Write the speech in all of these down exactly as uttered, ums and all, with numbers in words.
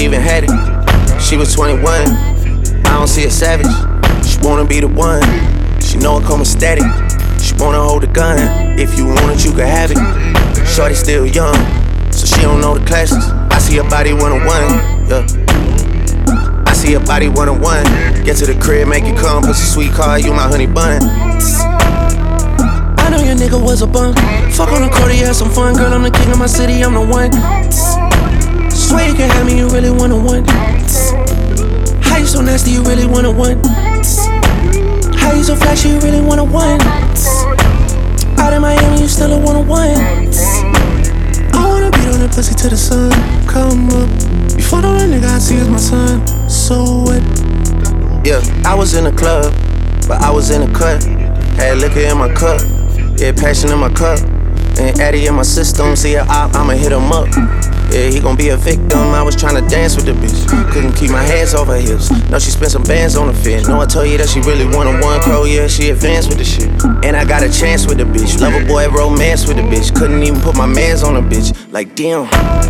even had it. She was twenty-one, I don't see a savage. She wanna be the one, she know it come with static. She wanna hold the gun, if you want it you can have it. Shorty still young, so she don't know the classics. I see her body one-on-one, yeah. I see her body one-on-one. Get to the crib, make it come, pussy sweet car, you my honey bun. I know your nigga was a bum. Fuck on the court, you had some fun. Girl, I'm the king of my city, I'm the one. Swear you can have me, you really one-on-one. How you so nasty, you really one-on-one. How you so flashy, you really one-on-one. Out in Miami, you still a one-on-one. I wanna beat on that pussy till the sun come up. Before the one nigga I see is my son. So what? Yeah, I was in the club, but I was in the cut. Had liquor in my cup, yeah, passion in my cup. And Addy in my system, see a op, I'ma hit him up. Yeah, he gon' be a victim. I was tryna dance with the bitch, couldn't keep my hands off her hips. No, she spent some bands on the fit. No, I told you that she really one-on-one crow. Yeah, she advanced with the shit. And I got a chance with the bitch. Love a boy, romance with the bitch. Couldn't even put my mans on the bitch. Like, damn.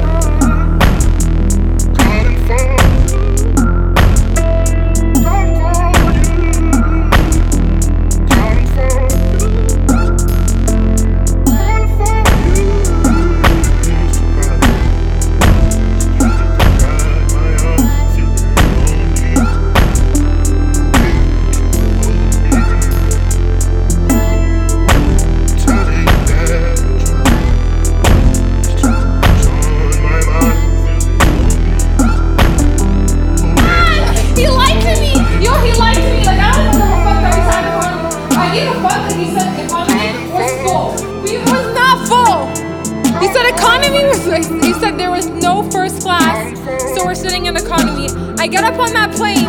He said there was no first class, so we're sitting in economy. I get up on that plane.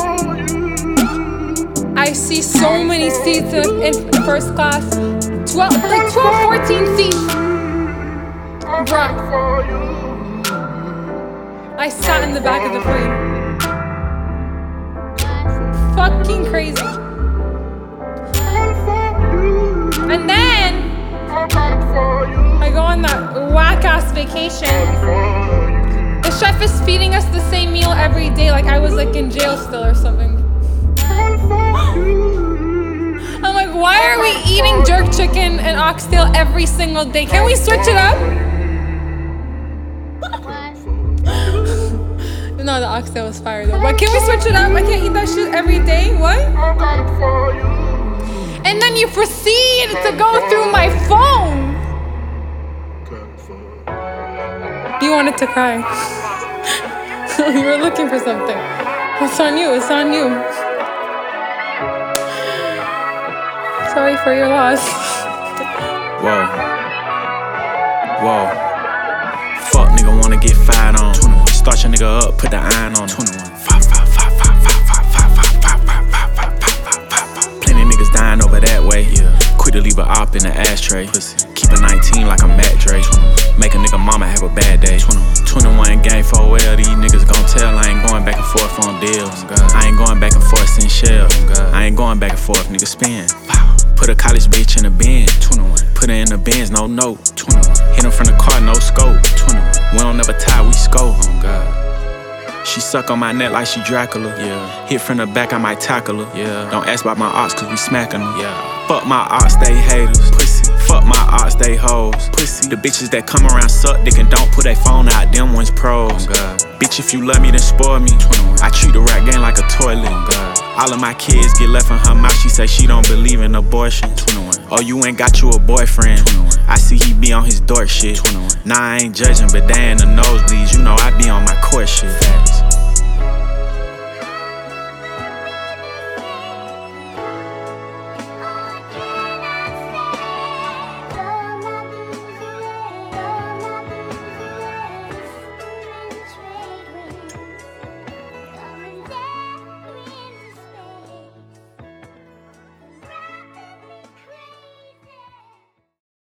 I see so many seats in, in first class. twelve, like twelve, fourteen seats. Bruh. I sat in the back of the plane. Fucking crazy. And then I go on that whack-ass vacation. The chef is feeding us the same meal every day, like I was like in jail still or something. I'm like, why are we eating jerk chicken and oxtail every single day? Can we switch it up? No, the oxtail was fire though. But can we switch it up? I can't eat that shit every day. What? And then you proceed to go through my phone. You wanted to cry. You were looking for something. It's on you, it's on you. Sorry for your loss. Whoa. Whoa. Fuck nigga wanna get fired on. twenty-one. Start your nigga up, put the iron on. twenty-one. Five, five, five, five, five, five, five, five, five, five, five, five, five, five. Plenty niggas dying over that way. Yeah. Quit to leave a op in the ashtray. Pussy. Keep a nineteen like I'm Matt Dre. Make a nigga mama have a bad day. twenty-one game for well, these niggas gon' tell. I ain't going back and forth on deals. I ain't going back and forth in shells. I ain't going back and forth, nigga spin. Put a college bitch in a bin. Put her in the bins, no note. Hit him from the car, no scope. We don't never tie, we scope. She suck on my neck like she Dracula. Yeah. Hit from the back, I might tackle her. Yeah. Don't ask about my ops, cause we smacking them. Yeah. Fuck my ops, they haters. Pussy. Fuck my ops, they hoes. Pussy. The bitches that come around suck dick and don't put their phone out, them ones pros. Oh, bitch, if you love me, then spoil me. twenty-one. I treat the rap game like a toilet. Oh, all of my kids get left in her mouth. She say she don't believe in abortion. twenty-one. Oh, you ain't got you a boyfriend. twenty-one. I see he be on his dork shit. twenty-one. Nah, I ain't judging, but they in the nosebleeds. You know I be on my court shit. Facts.